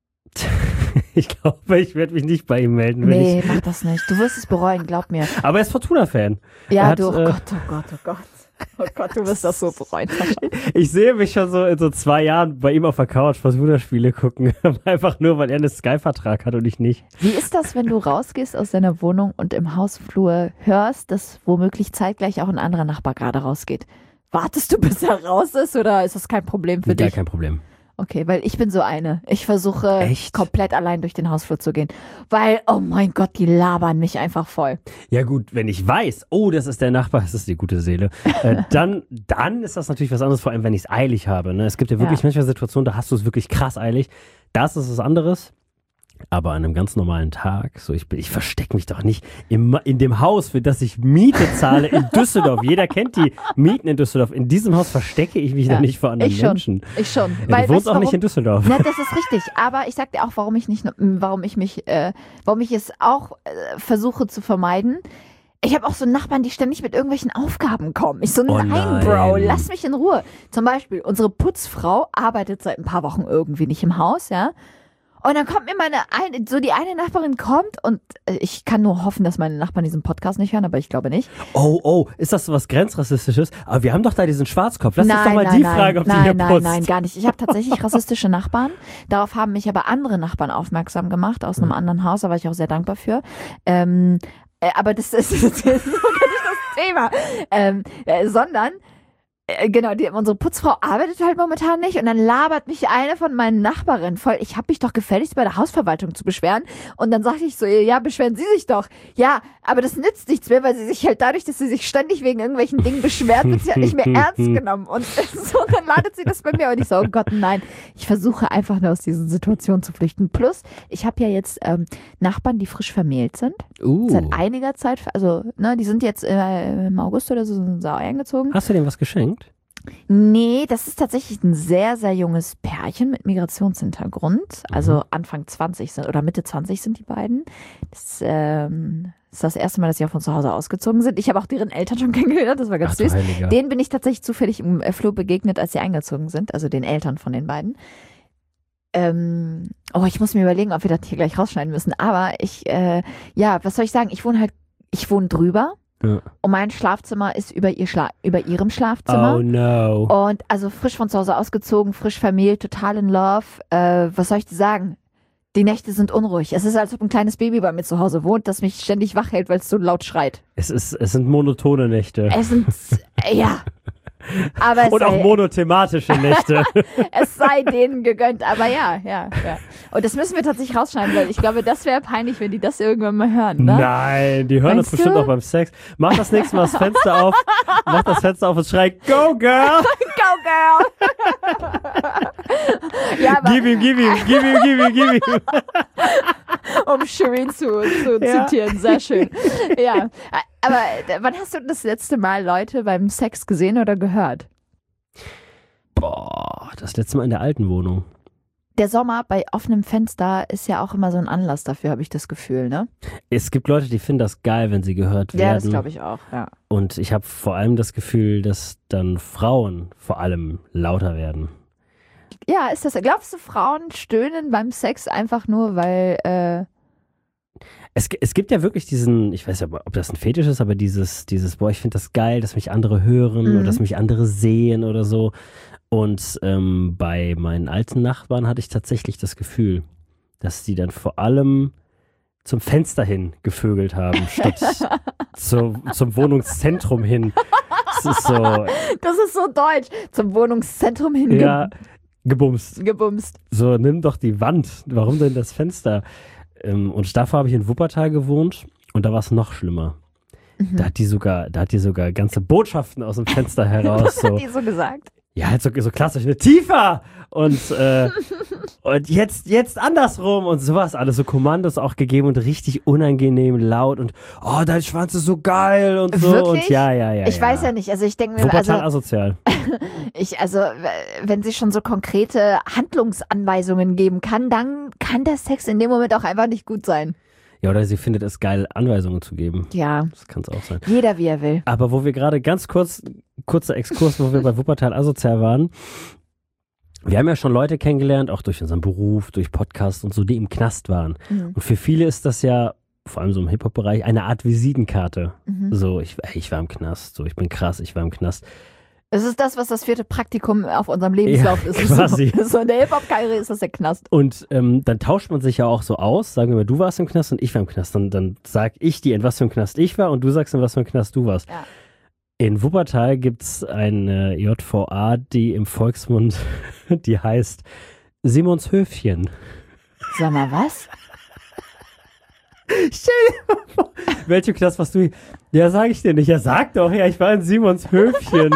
ich glaube, ich werde mich nicht bei ihm melden. Wenn Nee, ich, mach das nicht. Du wirst es bereuen, glaub mir. aber er ist Fortuna-Fan. Ja, Er hat, du, oh äh, Gott, oh Gott, oh Gott. Oh Gott, du wirst das so bereuen. Sascha. Ich sehe mich schon so in so zwei Jahren bei ihm auf der Couch Fortuna-Spiele gucken. Einfach nur, weil er einen Sky-Vertrag hat und ich nicht. Wie ist das, wenn du rausgehst aus deiner Wohnung und im Hausflur hörst, dass womöglich zeitgleich auch ein anderer Nachbar gerade rausgeht? Wartest du, bis er raus ist oder ist das kein Problem für Gar dich? kein Problem. Okay, weil ich bin so eine. Ich versuche Echt? komplett allein durch den Hausflur zu gehen. Weil, oh mein Gott, die labern mich einfach voll. Ja gut, wenn ich weiß, oh, das ist der Nachbar, das ist die gute Seele, äh, dann, dann ist das natürlich was anderes, vor allem wenn ich es eilig habe. Ne? Es gibt ja wirklich Ja. manchmal Situationen, da hast du es wirklich krass eilig. Das ist was anderes. Aber an einem ganz normalen Tag, so ich bin, ich verstecke mich doch nicht im, in dem Haus, für das ich Miete zahle in Düsseldorf. Jeder kennt die Mieten in Düsseldorf. In diesem Haus verstecke ich mich Ja, doch nicht vor anderen ich schon. Menschen. Ich schon. Ja, weil, du wohnst weißt du, auch nicht warum? in Düsseldorf. Na, das ist richtig. Aber ich sag dir auch, warum ich nicht, warum ich mich, äh, warum ich es auch äh, versuche zu vermeiden. Ich habe auch so Nachbarn, die ständig mit irgendwelchen Aufgaben kommen. Ich so, Oh nein, nein. Bro, lass mich in Ruhe. Zum Beispiel, unsere Putzfrau arbeitet seit ein paar Wochen irgendwie nicht im Haus, ja. Und dann kommt mir meine, eine, so die eine Nachbarin kommt und äh, ich kann nur hoffen, dass meine Nachbarn diesen Podcast nicht hören, aber ich glaube nicht. Oh, oh, ist das so was Grenzrassistisches? Aber wir haben doch da diesen Schwarzkopf. Lass uns doch Nein, mal nein, die nein, fragen, ob nein, die hier nein, putzt. nein, gar nicht. Ich habe tatsächlich rassistische Nachbarn. Darauf haben mich aber andere Nachbarn aufmerksam gemacht aus einem anderen Haus. Da war ich auch sehr dankbar für. Ähm, äh, aber das ist, das ist gar nicht das Thema. Ähm, äh, sondern äh, genau, die, unsere Putzfrau arbeitet halt momentan nicht und dann labert mich eine von meinen Nachbarinnen voll, ich habe mich doch gefälligst bei der Hausverwaltung zu beschweren und dann sage ich so, ja, beschweren Sie sich doch. Ja, aber das nützt nichts mehr, weil sie sich halt dadurch, dass sie sich ständig wegen irgendwelchen Dingen beschwert, wird sie halt nicht mehr ernst genommen und so, dann ladet sie das bei mir und ich so, oh Gott, nein, ich versuche einfach nur aus diesen Situationen zu flüchten. Plus, ich habe ja jetzt ähm, Nachbarn, die frisch vermählt sind, Uh. seit einiger Zeit, also ne, die sind jetzt äh, im August oder so, sind sau eingezogen. Hast du dem was geschenkt? Nee, das ist tatsächlich ein sehr, sehr junges Pärchen mit Migrationshintergrund. Also Anfang zwanzig sind oder Mitte zwanzig sind die beiden. Das ähm, ist das erste Mal, dass sie auch von zu Hause ausgezogen sind. Ich habe auch deren Eltern schon kennengelernt, das war ganz Ach du süß. Heiliger. Denen bin ich tatsächlich zufällig im äh, Flur begegnet, als sie eingezogen sind, also den Eltern von den beiden. Ähm, oh, ich muss mir überlegen, ob wir das hier gleich rausschneiden müssen. Aber ich, äh, ja, was soll ich sagen? Ich wohne halt, ich wohne drüber. Ja. Und mein Schlafzimmer ist über, ihr Schla- über ihrem Schlafzimmer. Oh no. Und also frisch von zu Hause ausgezogen, frisch vermählt, total in Love. Äh, was soll ich dir sagen? Die Nächte sind unruhig. Es ist, als ob ein kleines Baby bei mir zu Hause wohnt, das mich ständig wach hält, weil es so laut schreit. Es, ist, es sind monotone Nächte. Es sind, äh, ja. Aber es Und auch sei, monothematische Nächte. es sei denen gegönnt. Aber ja, ja, ja. Und das müssen wir tatsächlich rausschneiden, weil ich glaube, das wäre peinlich, wenn die das irgendwann mal hören. Ne? Nein, die hören Meinst das bestimmt du? auch beim Sex. Mach das nächste Mal das Fenster auf, mach das Fenster auf und schrei, go girl! Go, girl! Ja, aber Gib ihm, gib ihm, gib ihm, gib ihm, gib ihm. um Shireen zu, zu Ja. zitieren, sehr schön. Ja, aber wann hast du das letzte Mal Leute beim Sex gesehen oder gehört? Boah, das letzte Mal in der alten Wohnung. Der Sommer bei offenem Fenster ist ja auch immer so ein Anlass dafür, habe ich das Gefühl, ne? Es gibt Leute, die finden das geil, wenn sie gehört werden. Ja, das glaube ich auch, ja. Und ich habe vor allem das Gefühl, dass dann Frauen vor allem lauter werden. Ja, ist das, glaubst du, Frauen stöhnen beim Sex einfach nur, weil, äh, Es, es gibt ja wirklich diesen, ich weiß ja, ob das ein Fetisch ist, aber dieses, dieses, boah, ich finde das geil, dass mich andere hören Mhm. oder dass mich andere sehen oder so. Und ähm, bei meinen alten Nachbarn hatte ich tatsächlich das Gefühl, dass die dann vor allem zum Fenster hin gevögelt haben, statt zu, zum Wohnungszentrum hin. Das ist so, das ist so deutsch, zum Wohnungszentrum hingebumst. ja, gebumst. So, nimm doch die Wand. Warum denn das Fenster? Ähm, und davor habe ich in Wuppertal gewohnt und da war es noch schlimmer. Mhm. Da hat die sogar, da hat die sogar ganze Botschaften aus dem Fenster heraus. Was hat So, die so gesagt? ja, halt so, so klassisch, ne, tiefer! Und, äh, und jetzt, jetzt andersrum und sowas. Alles so Kommandos auch gegeben und richtig unangenehm laut und oh, dein Schwanz ist so geil und so. Wirklich? Und ja, ja, ja. Ich ja. weiß ja nicht, also ich denke mir, Wuppertal also asozial. ich, also w- wenn sie schon so konkrete Handlungsanweisungen geben kann, dann kann der Sex in dem Moment auch einfach nicht gut sein. Ja, oder sie findet es geil, Anweisungen zu geben. Ja, Das kann es auch sein. jeder wie er will. Aber wo wir gerade ganz kurz, kurzer Exkurs, wo wir bei Wuppertal asozial waren. Wir haben ja schon Leute kennengelernt, auch durch unseren Beruf, durch Podcasts und so, die im Knast waren. Mhm. Und für viele ist das ja, vor allem so im Hip-Hop-Bereich, eine Art Visitenkarte. Mhm. So, ich, ey, ich war im Knast, so, ich bin krass, ich war im Knast. Es ist das, was das vierte Praktikum auf unserem Lebenslauf Ja, ist. quasi. So, so in der Hip-Hop-Karriere ist das der Knast. Und ähm, dann tauscht man sich ja auch so aus. Sagen wir mal, du warst im Knast und ich war im Knast. Dann, dann sag ich dir, in was für einem Knast ich war und du sagst, in was für einem Knast du warst. Ja. In Wuppertal gibt es eine J V A, die im Volksmund, die heißt Simonshöfchen. Sag mal, was? Stell dir mal vor, welche Knast warst du? Ja, sag ich dir nicht. Ja, sag doch. Ja, ich war in Simonshöfchen.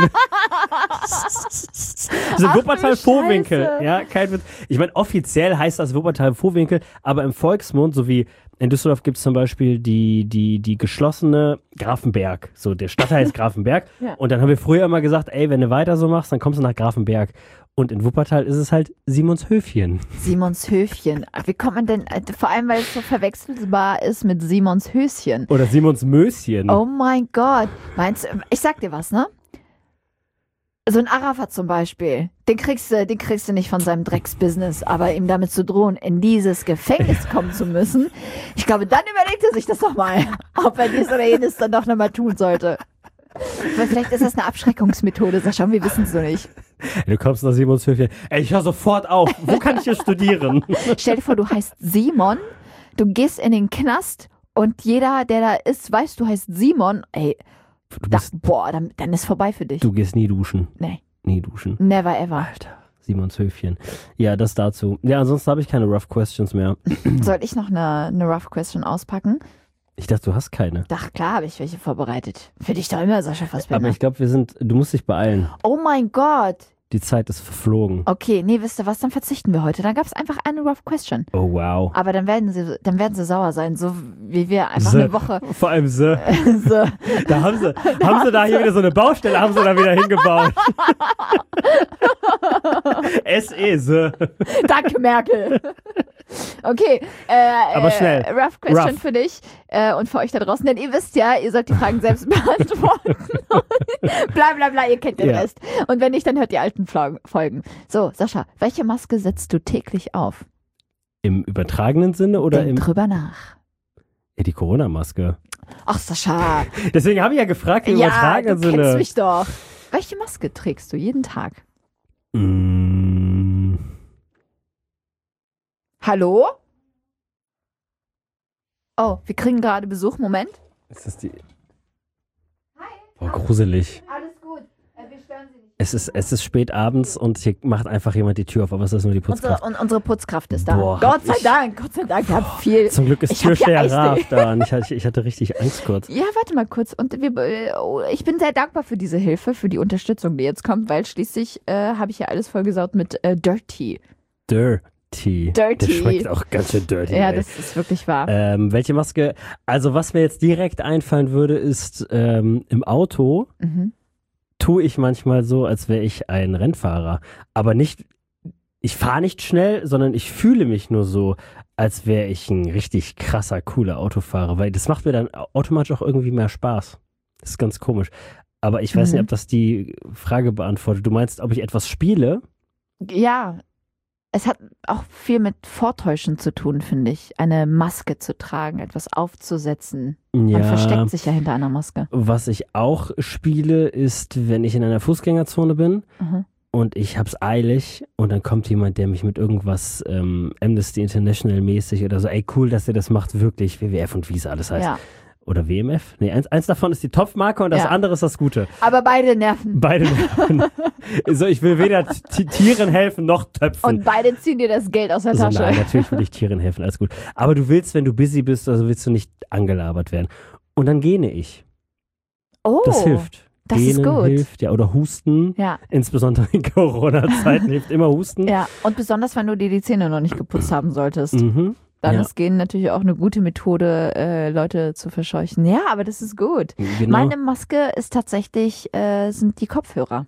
So Ach, Wuppertal-Vohwinkel. Scheiße. Ja, kein Witz. Ich meine, offiziell heißt das Wuppertal-Vohwinkel, aber im Volksmund, so wie in Düsseldorf gibt es zum Beispiel die, die, die geschlossene Grafenberg. So, der Stadtteil ist Grafenberg. Ja. Und dann haben wir früher immer gesagt, ey, wenn du weiter so machst, dann kommst du nach Grafenberg. Und in Wuppertal ist es halt Simonshöfchen. Simonshöfchen. Wie kommt man denn, äh, vor allem weil es so verwechselbar ist mit Simons Höschen. Oder Simonsmöschen. Oh mein Gott. Meinst du, ich sag dir was, ne? So ein Arafat zum Beispiel, den kriegst du, den kriegst du nicht von seinem Drecksbusiness, aber ihm damit zu drohen, in dieses Gefängnis kommen zu müssen, ich glaube, dann überlegt er sich das doch mal, ob er dies oder jenes dann doch nochmal tun sollte. Weil vielleicht ist das eine Abschreckungsmethode, Sascha, wir wissen es so nicht. Du kommst nach Simonshöfchen. Ey, ich höre sofort auf. Wo kann ich hier studieren? Stell dir vor, du heißt Simon, du gehst in den Knast und jeder, der da ist, weiß, du heißt Simon, ey, Du, da, bist, boah, dann, dann ist vorbei für dich. du gehst nie duschen. Nee, Nie duschen. never ever. Alter, Simonshöfchen. Ja, das dazu. Ja, ansonsten habe ich keine Rough Questions mehr. Soll ich noch eine, eine Rough Question auspacken? Ich dachte, du hast keine. Ach klar, habe ich welche vorbereitet. Für dich doch immer, Sascha Aber Fassbender. ich glaube, wir sind, du musst dich beeilen. Oh mein Gott. Die Zeit ist verflogen. Okay, nee, wisst ihr was, dann verzichten wir heute. Dann gab es einfach eine Rough Question. Oh, wow. Aber dann werden sie, dann werden sie sauer sein, so wie wir einfach Se. eine Woche. Vor allem so. so. Da haben sie, haben sie da hier wieder so eine Baustelle, haben sie da wieder hingebaut. S E, so. Danke, Merkel. Okay, äh, Aber schnell. Äh, rough Question Rough. für dich äh, und für euch da draußen, denn ihr wisst ja, ihr sollt die Fragen selbst beantworten. bla bla bla, ihr kennt den Ja. Rest. Und wenn nicht, dann hört die alten Fla- Folgen. So, Sascha, welche Maske setzt du täglich auf? Im übertragenen Sinne oder Denk im. drüber nach. Ja, die Corona-Maske. Ach, Sascha. Deswegen habe ich ja gefragt, wie Ja, übertragen du Sinne. kennst mich doch. Welche Maske trägst du jeden Tag? Mm. Hallo? Oh, wir kriegen gerade Besuch. Moment. Ist das die... Hi. Boah, gruselig. Alles gut. Äh, wir stören Sie nicht. Es ist, es ist spät abends und hier macht einfach jemand die Tür auf, aber es ist nur die Unsere, Putzkraft. und unsere Putzkraft ist da. Boah, Gott sei ich- Dank, Gott sei Dank. Wir haben viel. Zum Glück ist Ich hab hier Türsteher Eistee. Raf da und ich hatte, ich hatte richtig Angst kurz. Ja, warte mal kurz. Und wir, äh, oh, ich bin sehr dankbar für diese Hilfe, für die Unterstützung, die jetzt kommt, weil schließlich äh, habe ich ja alles vollgesaut mit äh, Dirty. Dirty. Dirty. Der schmeckt auch ganz schön dirty. Ja, ey. das ist wirklich wahr. Ähm, welche Maske? Also was mir jetzt direkt einfallen würde, ist ähm, im Auto Mhm. tue ich manchmal so, als wäre ich ein Rennfahrer. Aber nicht, ich fahre nicht schnell, sondern ich fühle mich nur so, als wäre ich ein richtig krasser, cooler Autofahrer. Weil das macht mir dann automatisch auch irgendwie mehr Spaß. Das ist ganz komisch. Aber ich weiß Mhm. nicht, ob das die Frage beantwortet. Du meinst, ob ich etwas spiele? Ja, es hat auch viel mit Vortäuschen zu tun, finde ich. Eine Maske zu tragen, etwas aufzusetzen. Man versteckt sich ja hinter einer Maske. Was ich auch spiele, ist, wenn ich in einer Fußgängerzone bin Mhm. und ich hab's eilig und dann kommt jemand, der mich mit irgendwas ähm, Amnesty International mäßig oder so, ey cool, dass ihr das macht, wirklich, W W F und wie es alles heißt. Ja, Oder W M F? Nee, eins, eins davon ist die Topfmarke und das Ja. andere ist das Gute. aber beide nerven. Beide. so, ich will weder T- Tieren helfen noch Töpfen. Und beide ziehen dir das Geld aus der So, Tasche. nein, natürlich will ich Tieren helfen, alles gut. Aber du willst, wenn du busy bist, also willst du nicht angelabert werden. Und dann gähne ich. Oh, Das hilft. das ist Gähnen gut. hilft, ja, oder Husten. Ja, Insbesondere in Corona-Zeiten hilft immer Husten. ja. Und besonders, wenn du dir die Zähne noch nicht geputzt haben solltest. Mhm. Dann ja. ist Gehen natürlich auch eine gute Methode, äh, Leute zu verscheuchen. Ja, aber das ist gut. Genau. Meine Maske ist tatsächlich, äh, sind die Kopfhörer.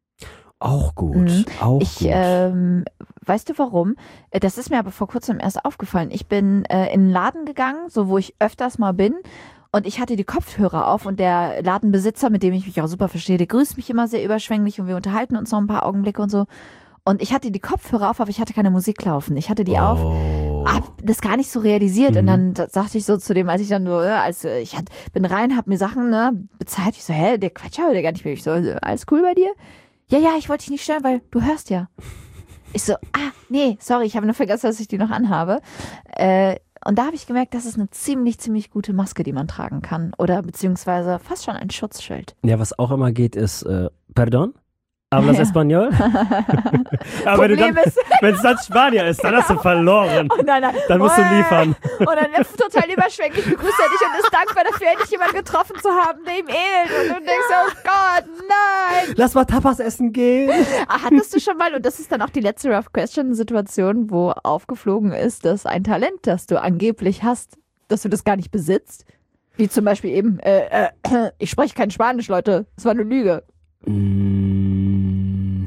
Auch gut. Mhm. Auch Ich, gut. ähm, weißt du warum? Äh, Das ist mir aber vor kurzem erst aufgefallen. Ich bin äh, in einen Laden gegangen, so wo ich öfters mal bin. Und ich hatte die Kopfhörer auf und der Ladenbesitzer, mit dem ich mich auch super verstehe, der grüßt mich immer sehr überschwänglich und wir unterhalten uns noch ein paar Augenblicke und so. Und ich hatte die Kopfhörer auf, aber ich hatte keine Musik laufen. Ich hatte die auf, oh. hab das gar nicht so realisiert. Mhm. Und dann da- sagte ich so zu dem, als ich dann so, äh, als äh, ich hat, bin rein, hab mir Sachen ne, bezahlt. Ich so, hä, der Quatsch heute gar nicht mehr. Ich so, äh, alles cool bei dir? Ja, ja, ich wollte dich nicht stören, weil du hörst ja. Ich so, ah, nee, sorry, ich habe nur vergessen, dass ich die noch anhabe. Äh, und da habe ich gemerkt, das ist eine ziemlich, ziemlich gute Maske, die man tragen kann. Oder beziehungsweise fast schon ein Schutzschild. Ja, was auch immer geht, ist, äh, pardon? Hablas Ja. Español? Aber wenn du dann, Problem ist, wenn es dann Spanier ist, dann hast du verloren. und dann, Dann musst du äh, liefern. Und dann ist total überschwänglich begrüßt er dich und ist dankbar dafür, endlich jemanden getroffen zu haben, der ihm ähnelt. Und du denkst, oh Gott, nein. Lass mal Tapas essen gehen. Ah, Hattest du schon mal, und das ist dann auch die letzte Rough Question-Situation, wo aufgeflogen ist, dass ein Talent, das du angeblich hast, dass du das gar nicht besitzt? Wie zum Beispiel eben, äh, äh, ich spreche kein Spanisch, Leute. Das war eine Lüge. Mm.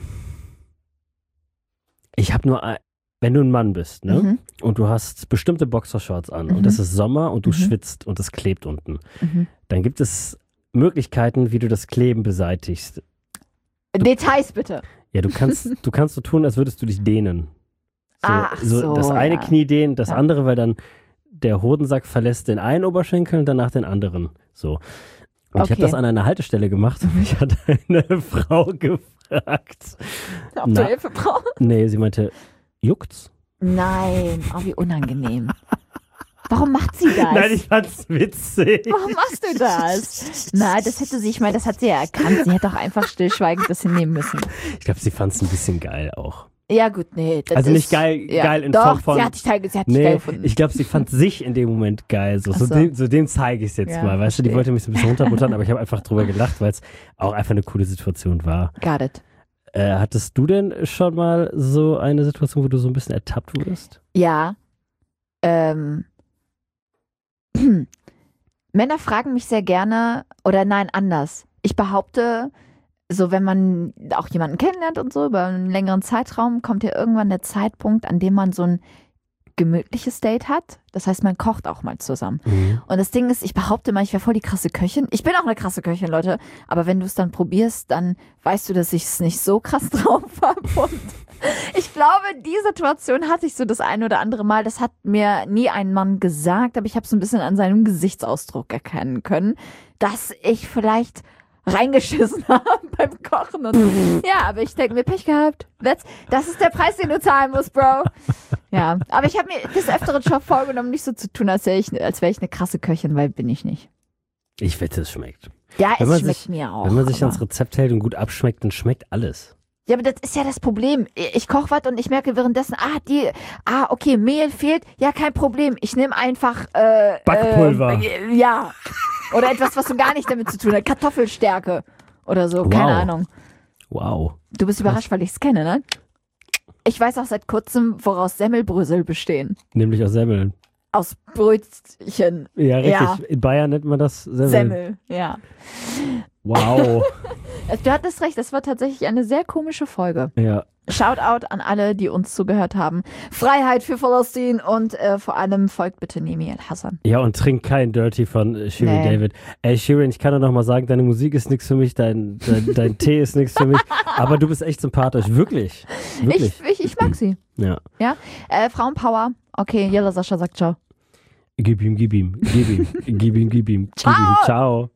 Ich habe nur, ein, wenn du ein Mann bist, ne? Mhm. Und du hast bestimmte Boxershorts an Mhm. und es ist Sommer und du Mhm. schwitzt und es klebt unten, Mhm. dann gibt es Möglichkeiten, wie du das Kleben beseitigst. Details bitte. Ja, du kannst, du kannst so tun, als würdest du dich dehnen. So, Ach so, das eine ja. Knie dehnen, das Ja. andere, weil dann der Hodensack verlässt den einen Oberschenkel und danach den anderen. So. Und ich habe Okay. das an einer Haltestelle gemacht und mich hat eine Frau gefragt. Ob Na. du Hilfe brauchst? Nee, sie meinte, juckt's? Nein, oh, wie unangenehm. Warum macht sie das? Nein, ich fand's witzig. Warum machst du das? Na, das hätte sie, ich meine, das hat sie ja erkannt. Sie hätte auch einfach stillschweigend das hinnehmen müssen. Ich glaube, sie fand's ein bisschen geil auch. Ja, gut, nee. Das Also nicht ist, geil, ja, geil in doch, Form von... sie hat dich, teil- sie hat dich geil Nee, gefunden. ich glaube, sie fand sich in dem Moment geil. So, so, Ach so. dem, so dem zeige ich es jetzt Ja, mal. Weißt du, die verstehe. wollte mich so ein bisschen runterbuttern, aber ich habe einfach drüber gelacht, weil es auch einfach eine coole Situation war. Got it. Äh, hattest du denn schon mal so eine Situation, wo du so ein bisschen ertappt wurdest? Ja. Ähm. Männer fragen mich sehr gerne, oder nein, anders. Ich behaupte, so wenn man auch jemanden kennenlernt und so über einen längeren Zeitraum, kommt ja irgendwann der Zeitpunkt, an dem man so ein gemütliches Date hat. Das heißt, man kocht auch mal zusammen. Mhm. Und das Ding ist, ich behaupte mal, ich wäre voll die krasse Köchin. Ich bin auch eine krasse Köchin, Leute. Aber wenn du es dann probierst, dann weißt du, dass ich es nicht so krass drauf habe. Und Ich glaube, die Situation hatte ich so das ein oder andere Mal. Das hat mir nie ein Mann gesagt, aber ich habe so ein bisschen an seinem Gesichtsausdruck erkennen können, dass ich vielleicht reingeschissen habe beim Kochen. Und ja, aber ich denke mir, Pech gehabt. That's, das ist der Preis, den du zahlen musst, Bro. Ja, aber ich habe mir des Öfteren schon vorgenommen, nicht so zu tun, als wäre ich, als wäre ich eine krasse Köchin, weil bin ich nicht. Ich wette, es schmeckt. Ja, wenn es man schmeckt sich, mir auch. Wenn man sich aber- ans Rezept hält und gut abschmeckt, dann schmeckt alles. Ja, aber das ist ja das Problem. Ich koche was und ich merke währenddessen, ah, die, ah, okay, Mehl fehlt. Ja, kein Problem. Ich nehme einfach äh, Backpulver. Äh, ja. Oder etwas, was so gar nicht damit zu tun hat. Kartoffelstärke oder so. Wow. Keine Ahnung. Wow. Du bist überrascht, weil ich es kenne, ne? Ich weiß auch seit kurzem, woraus Semmelbrösel bestehen. Nämlich aus Semmeln. Aus Brötchen. Ja, richtig. Ja. In Bayern nennt man das Semmeln. Semmel, ja. Wow. Du hattest recht, das war tatsächlich eine sehr komische Folge. Ja. Shoutout an alle, die uns zugehört haben. Freiheit für Palästin und äh, vor allem folgt bitte Nemi El Hassan. Ja, und trink kein Dirty von äh, Shirin Nee. David. Ey, Shirin, ich kann dir noch mal sagen, deine Musik ist nichts für mich, dein, dein, dein Tee ist nichts für mich, aber du bist echt sympathisch. Wirklich. Wirklich. Ich, ich, ich mag sie. Ja. Ja? Äh, Frauenpower. Okay, Jella Sascha sagt ciao. Gib ihm, gib ihm, gib ihm, gib ihm, gib ihm, gib ihm. Ciao. Ciao.